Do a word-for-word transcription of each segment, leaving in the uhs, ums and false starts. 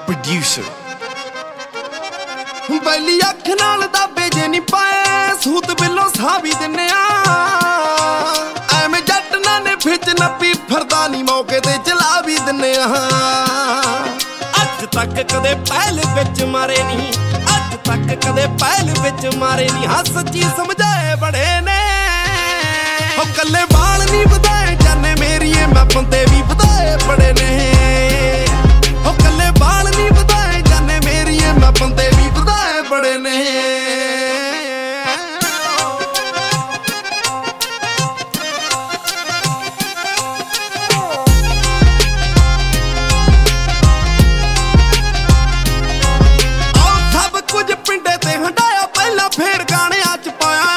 producer बैली अख नाल दाबे जे नी पाए सूत बिलो साह भी दिन्ने आ एवें जट ना ने फिच नप्पी फिरदा नी मौके ते चला भी दिन्ने आ अज तक कदे पहल विच मारे नी अज तक कदे पहल विच मारे नी हाँ सच्ची समझाए बड़े ने हो कल्ले बाल नी वधाए जाने मेरिए मैं बंदे भी वधाए बड़े ने हो कल्ले बाल नी वधाए जाने मेरिए मैं बंदे भी वधाए बड़े ने फिर गाने अच पाया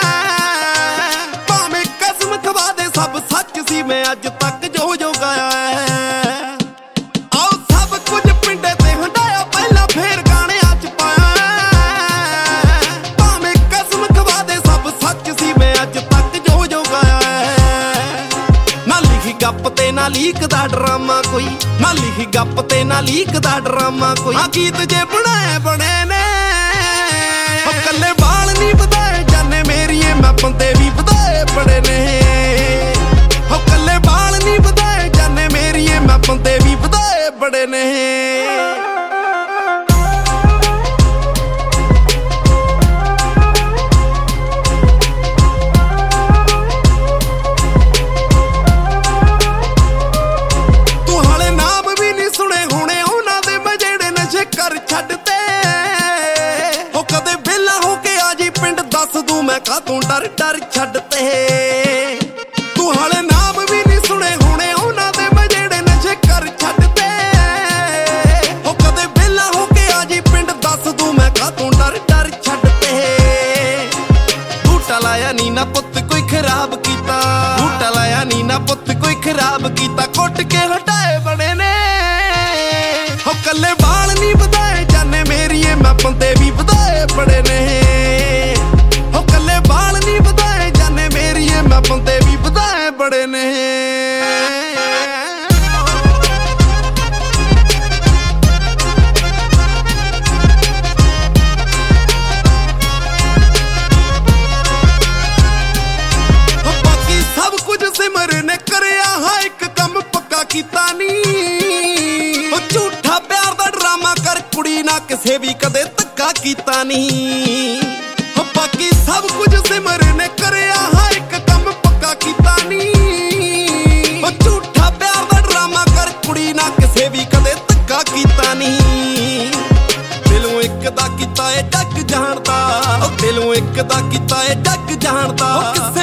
भावें कसम खवा दे सब सच सी मैं अज तक जो जो गाया है आओ सब कुछ पिंडे ते हंडाया पहला फिर गाने अच पाया भावें कसम खवा दे सब सच सी मैं अज तक जो जो गाया है ना लिखी गप ते ना लीक दा ड्रामा कोई ना लिखी गप ते ना लीक दा ड्रामा कोई आ गीत जे बनाए बने ने कल्ले बाल नी वधाए जाने मेरिए मैं बंदे भी वधाए बड़े ने हो कल्ले बाल नी वधाए जाने मेरिए मैं बंदे भी वधाए बड़े ने तू हाले नाम भी नहीं सुने होने उन्हां दे मैं जेड़े नशे कर छड्डते दस दू मैं का तू डर डर छड्डते तू हाले नाम भी नहीं सुने होने उन्हां दे मैं जेड़े नशे कर छड्डते हो कदे वेला हो के आ जी पिंड दस दू मैं का तू डर डर छड्डते बूटा लाया नी ना पुत्त कोई खराब कीता बूटा लाया नी ना पुत्त कोई खराब कीता कुट के हटाए बड़े ने हो कल्ले बाल नी वधाए जाने मेरिए मैं बंदे भी वधाए बड़े ने बाल नी वधाए जाने मेरिए मैं बंदे भी वधाए बड़े ने बाकी सब कुछ सिमर ने करया हा एक कम पक्का कीता नी झूठा प्यार दा ड्रामा कर कुड़ी ना किसे भी कदे धक्का कीता नी बाकी सब कुछ सिमर ने करया हा एक कम पक्का कीता नी झूठा प्यार दा ड्रामा कर कुड़ी ना किसे भी कदे धक्का कीता नी दिलों एक दा कीता ए जग जानदा दिलों एक दा कीता ए जग जानदा